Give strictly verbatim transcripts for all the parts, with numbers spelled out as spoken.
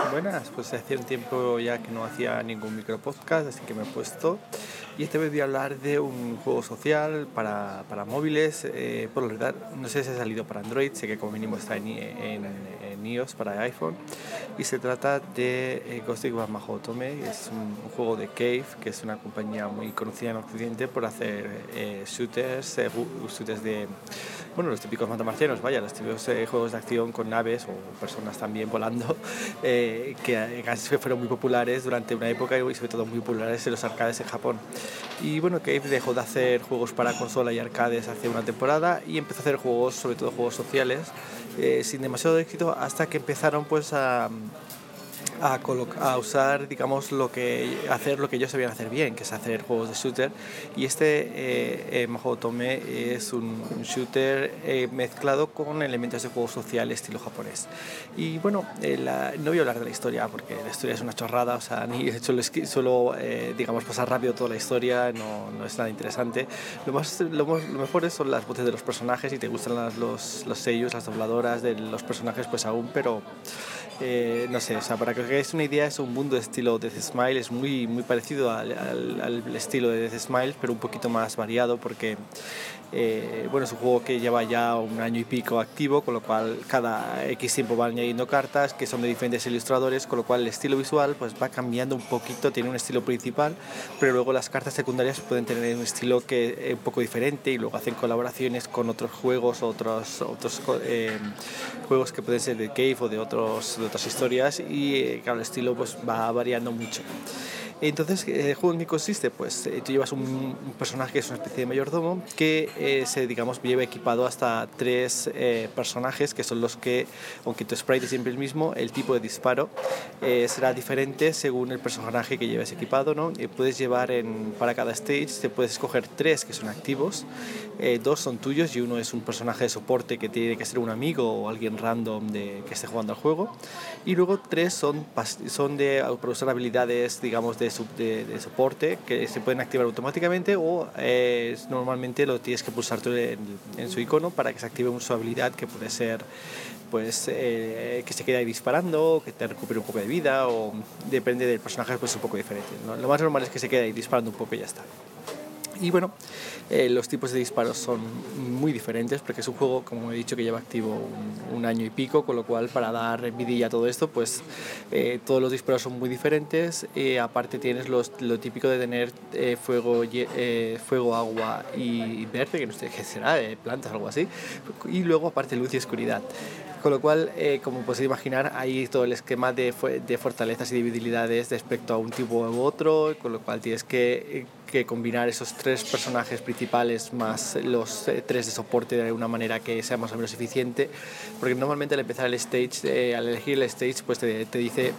Buenas, pues hacía un tiempo ya que no hacía ningún micropodcast, así que me he puesto. Y esta vez voy a hablar de un juego social para, para móviles. Eh, por la verdad, no sé si ha salido para Android, sé que como mínimo está en, en, en iOS para iPhone. Y se trata de eh, Ghost of Mahou Otome. Es un, un juego de Cave, que es una compañía muy conocida en Occidente por hacer eh, shooters, eh, shooters de, bueno, los típicos matamarcianos, vaya, los típicos eh, juegos de acción con naves o personas también volando. Eh, que casi fueron muy populares durante una época y sobre todo muy populares en los arcades en Japón. Y bueno, Cave dejó de hacer juegos para consola y arcades hace una temporada y empezó a hacer juegos, sobre todo juegos sociales, eh, sin demasiado éxito, hasta que empezaron pues a A, a usar, digamos, lo que hacer lo que ellos sabían hacer bien, que es hacer juegos de shooter. Y este eh, eh, Mahou Otome es un, un shooter eh, mezclado con elementos de juego social estilo japonés. Y bueno, eh, la, no voy a hablar de la historia porque la historia es una chorrada, o sea, ni solo, solo eh, digamos, pasar rápido toda la historia, no, no es nada interesante. Lo, más, lo, lo mejor son las voces de los personajes. Si te gustan las, los, los sellos, las dobladoras de los personajes, pues aún, pero Eh, no sé, o sea, para que os hagáis una idea, es un mundo de estilo Death Smile, es muy, muy parecido al, al, al estilo de Death Smile, pero un poquito más variado porque, eh, bueno, es un juego que lleva ya un año y pico activo, con lo cual cada X tiempo van añadiendo cartas que son de diferentes ilustradores, con lo cual el estilo visual pues va cambiando un poquito, tiene un estilo principal, pero luego las cartas secundarias pueden tener un estilo que es un poco diferente y luego hacen colaboraciones con otros juegos, otros, otros eh, juegos que pueden ser de Cave o de otros de otras historias y eh, claro, el estilo pues va variando mucho. Entonces, ¿el juego en qué consiste? Pues eh, tú llevas un, un personaje que es una especie de mayordomo que eh, se, digamos, lleva equipado hasta tres eh, personajes que son los que, aunque tu sprite es siempre el mismo, el tipo de disparo eh, será diferente según el personaje que lleves equipado, ¿no? Y puedes llevar en, para cada stage, te puedes escoger tres que son activos, eh, dos son tuyos y uno es un personaje de soporte que tiene que ser un amigo o alguien random de, que esté jugando al juego, y luego tres son, son de, para usar habilidades, digamos, de De, de soporte que se pueden activar automáticamente o eh, normalmente lo tienes que pulsar tú en, en su icono para que se active su habilidad, que puede ser pues eh, que se quede ahí disparando, que te recupere un poco de vida, o depende del personaje, pues es un poco diferente, ¿no? Lo más normal es que se quede ahí disparando un poco y ya está. Y bueno, eh, los tipos de disparos son muy diferentes porque es un juego, como he dicho, que lleva activo un, un año y pico, con lo cual para dar vidilla a todo esto, pues eh, todos los disparos son muy diferentes. Eh, aparte tienes los, lo típico de tener eh, fuego, eh, fuego, agua y verde, que no sé qué será, eh, plantas, algo así. Y luego aparte luz y oscuridad. Con lo cual, eh, como podéis imaginar, hay todo el esquema de, de fortalezas y debilidades respecto a un tipo u otro, con lo cual tienes que, que combinar esos tres personajes principales más los eh, tres de soporte de una manera que sea más o menos eficiente, porque normalmente al empezar el stage, eh, al elegir el stage, pues te, te dice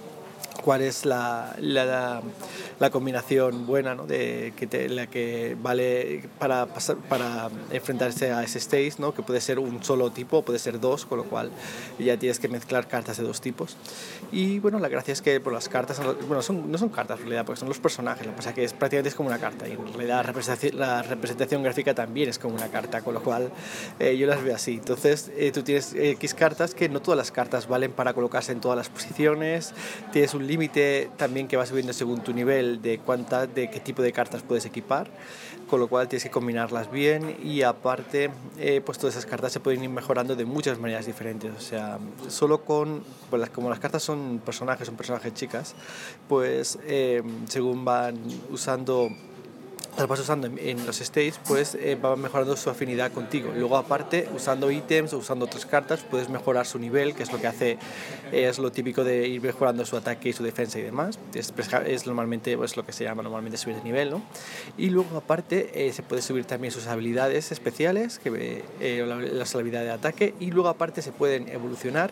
cuál es la, la, la combinación buena, ¿no? de, que te, la que vale para, pasar, para enfrentarse a ese stage, ¿no? Que puede ser un solo tipo, puede ser dos, con lo cual ya tienes que mezclar cartas de dos tipos. Y bueno, la gracia es que por las cartas, bueno, son, no son cartas en realidad, porque son los personajes, lo que pasa es que es, prácticamente es como una carta, y en realidad la representación, la representación gráfica también es como una carta, con lo cual eh, yo las veo así. Entonces eh, tú tienes X cartas, que no todas las cartas valen para colocarse en todas las posiciones, tienes un límite también que va subiendo según tu nivel de cuánta, de qué tipo de cartas puedes equipar, con lo cual tienes que combinarlas bien. Y aparte eh, pues todas esas cartas se pueden ir mejorando de muchas maneras diferentes, o sea, solo con, pues, como las cartas son personajes, son personajes chicas, pues eh, según van usando las vas usando en, en los stages, pues eh, va mejorando su afinidad contigo. Luego aparte, usando ítems o usando otras cartas, puedes mejorar su nivel, que es lo que hace, eh, es lo típico de ir mejorando su ataque y su defensa y demás. Es, es normalmente pues, lo que se llama normalmente subir de nivel, ¿no? Y luego aparte eh, se puede subir también sus habilidades especiales, que eh, la, la habilidad de ataque, y luego aparte se pueden evolucionar.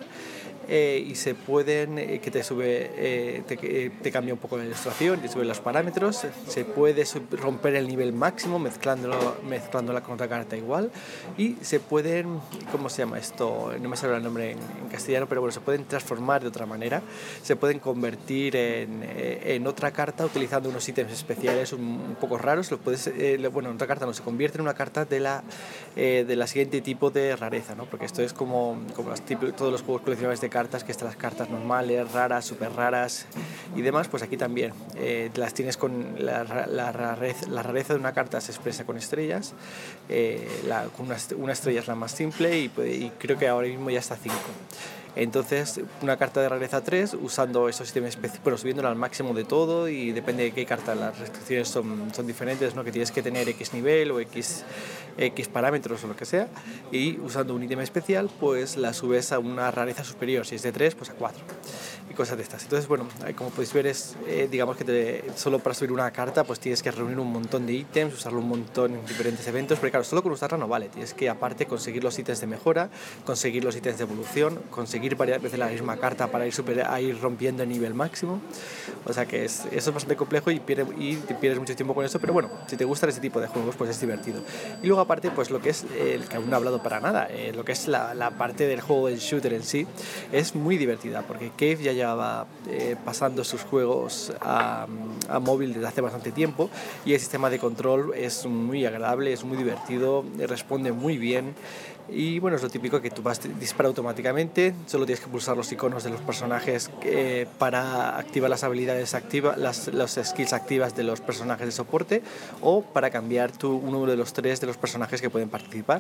Eh, y se pueden, eh, que te sube, eh, te, eh, te cambia un poco la ilustración, te sube los parámetros, se puede romper el nivel máximo mezclándolo, mezclándola con otra carta igual, y se pueden, ¿cómo se llama esto? No me sale el nombre en, en castellano, pero bueno, se pueden transformar de otra manera, se pueden convertir en, eh, en otra carta utilizando unos ítems especiales un, un poco raros, lo puedes, eh, bueno, en otra carta no, se convierte en una carta de la, eh, de la siguiente tipo de rareza, ¿no? Porque esto es como, como los tipos, todos los juegos coleccionables de cartas, que están las cartas normales, raras, súper raras y demás, pues aquí también eh, las tienes con la, la, rareza, la rareza de una carta se expresa con estrellas, eh, la, con una, una estrella es la más simple y, y creo que ahora mismo ya está cinco. Entonces, una carta de rareza tres, usando esos sistemas específicos, pero subiéndola al máximo de todo, y depende de qué carta, las restricciones son, son diferentes, ¿no? Que tienes que tener X nivel o X, X parámetros o lo que sea, y usando un ítem especial, pues la subes a una rareza superior, si es de tres, pues a cuatro, y cosas de estas. Entonces, bueno, como podéis ver, es, eh, digamos que te, solo para subir una carta, pues tienes que reunir un montón de ítems, usarlo un montón en diferentes eventos, pero claro, solo con usarla no vale, tienes que aparte conseguir los ítems de mejora, conseguir los ítems de evolución, conseguir varias veces la misma carta para ir, super, a ir rompiendo el nivel máximo. O sea que es, eso es bastante complejo y, pierde, y te pierdes mucho tiempo con eso, pero bueno, si te gustan ese tipo de juegos, pues es divertido. Y luego aparte, pues lo que es, el eh, que aún no he hablado para nada, eh, lo que es la, la parte del juego del shooter en sí, es muy divertida, porque Cave ya llevaba eh, pasando sus juegos a, a móvil desde hace bastante tiempo, y el sistema de control es muy agradable, es muy divertido, responde muy bien. Y bueno, es lo típico que tú vas a disparar automáticamente, solo tienes que pulsar los iconos de los personajes eh, para activar las habilidades activas, las, las skills activas de los personajes de soporte, o para cambiar tu, uno de los tres de los personajes que pueden participar.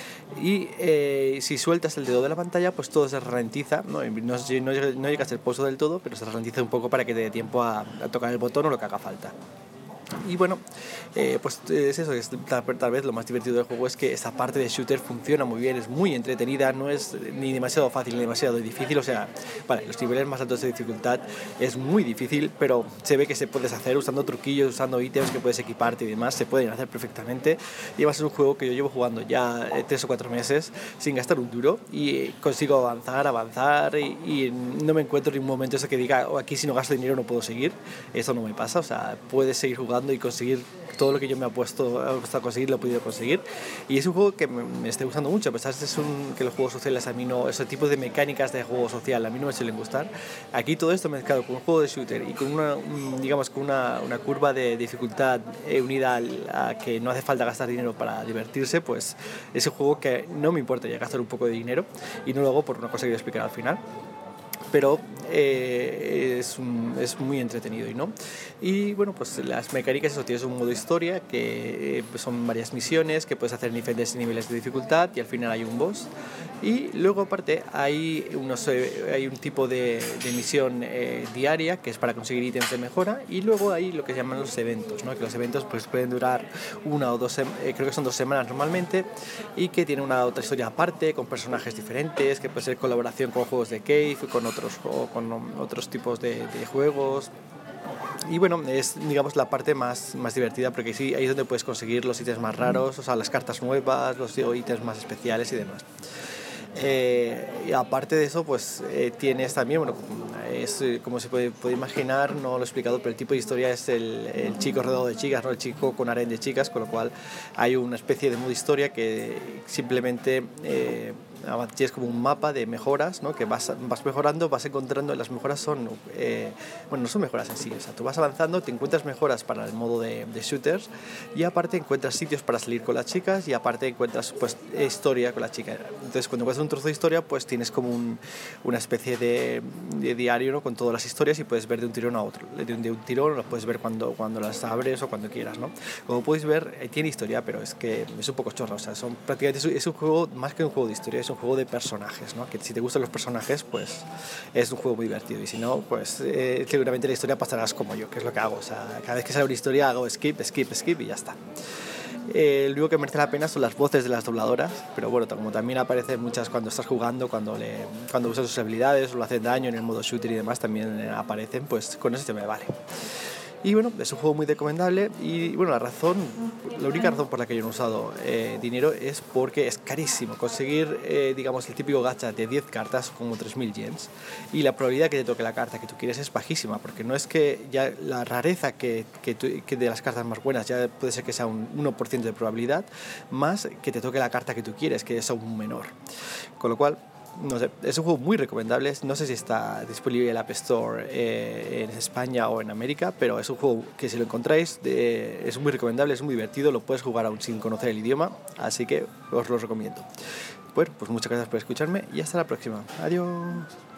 Y eh, si sueltas el dedo de la pantalla, pues todo se ralentiza, no, no, no, no llega a ser pulso del todo, pero se ralentiza un poco para que te dé tiempo a, a tocar el botón o lo que haga falta. Y bueno, eh, pues es eso, es, tal, tal vez lo más divertido del juego es que esta parte de shooter funciona muy bien, es muy entretenida, no es ni demasiado fácil ni demasiado difícil, o sea, vale, los niveles más altos de dificultad es muy difícil, pero se ve que se puede hacer usando truquillos, usando ítems que puedes equiparte y demás, se pueden hacer perfectamente. Y además es un juego que yo llevo jugando ya eh, tres o cuatro meses sin gastar un duro, y consigo avanzar, avanzar, y, y no me encuentro en un momento ese que diga, oh, aquí si no gasto dinero no puedo seguir. Eso no me pasa, o sea, puedes seguir jugando y conseguir todo lo que yo me he puesto a conseguir, lo he podido conseguir. Y es un juego que me, me está gustando mucho, a pesar de es un, que los juegos sociales a mí no, ese tipo de mecánicas de juego social a mí no me suelen gustar. Aquí todo esto mezclado con un juego de shooter y con una, un, digamos, con una, una curva de dificultad eh, unida a que no hace falta gastar dinero para divertirse, pues es un juego que no me importa ya gastar un poco de dinero, y no lo hago por una cosa que voy a explicar al final. Pero eh, es, un, es muy entretenido, ¿no? Y bueno, pues las mecánicas, eso, tienes un modo historia que eh, pues son varias misiones que puedes hacer en diferentes niveles de dificultad, y al final hay un boss. Y luego aparte hay, unos, eh, hay un tipo de, de misión eh, diaria que es para conseguir ítems de mejora, y luego hay lo que se llaman los eventos, ¿no? Que los eventos pues pueden durar una o dos, eh, creo que son dos semanas normalmente, y que tienen una otra historia aparte con personajes diferentes, que puede ser colaboración con juegos de Cave, con otros, o con otros tipos de, de juegos. Y bueno, es, digamos, la parte más, más divertida, porque sí, ahí es donde puedes conseguir los ítems más raros, o sea, las cartas nuevas, los ítems más especiales y demás. Eh, y aparte de eso, pues eh, tienes también, bueno, es, como se puede, puede imaginar, no lo he explicado, pero el tipo de historia es el, el chico rodeado de chicas, ¿no? El chico con harén de chicas, con lo cual hay una especie de modo historia que simplemente eh, tienes como un mapa de mejoras, ¿no? Que vas, vas mejorando, vas encontrando, las mejoras son, eh, bueno, no son mejoras en sí, o sea, tú vas avanzando, te encuentras mejoras para el modo de, de shooters, y aparte encuentras sitios para salir con las chicas, y aparte encuentras pues historia con la chica. Entonces cuando encuentras un trozo de historia, pues tienes como un, una especie de, de diario, ¿no? Con todas las historias, y puedes ver de un tirón a otro, de un, de un tirón las puedes ver cuando, cuando las abres o cuando quieras, ¿no? Como podéis ver, eh, tiene historia, pero es que es un poco chorra, o sea, son prácticamente, es un juego más que un juego de historia, es un juego de personajes, ¿no? Que si te gustan los personajes, pues es un juego muy divertido, y si no, pues eh, seguramente la historia pasarás como yo, que es lo que hago, o sea, cada vez que sale una historia hago skip, skip, skip y ya está. Eh, lo único que merece la pena son las voces de las dobladoras, pero bueno, como también aparecen muchas cuando estás jugando, cuando, le, cuando usas sus habilidades o le hacen daño en el modo shooter y demás, también aparecen, pues con eso te me vale. Y bueno, es un juego muy recomendable, y bueno, la razón, la única razón por la que yo no he usado eh, dinero es porque es carísimo conseguir, eh, digamos, el típico gacha de diez cartas, como tres mil yens, y la probabilidad que te toque la carta que tú quieres es bajísima, porque no es que ya la rareza que, que, tú, que de las cartas más buenas ya puede ser que sea un uno por ciento de probabilidad, más que te toque la carta que tú quieres, que es aún menor. Con lo cual, no sé, es un juego muy recomendable. No sé si está disponible en el App Store eh, en España o en América, pero es un juego que si lo encontráis de, es muy recomendable, es muy divertido, lo puedes jugar aún sin conocer el idioma, así que os lo recomiendo. Bueno, pues muchas gracias por escucharme y hasta la próxima. Adiós.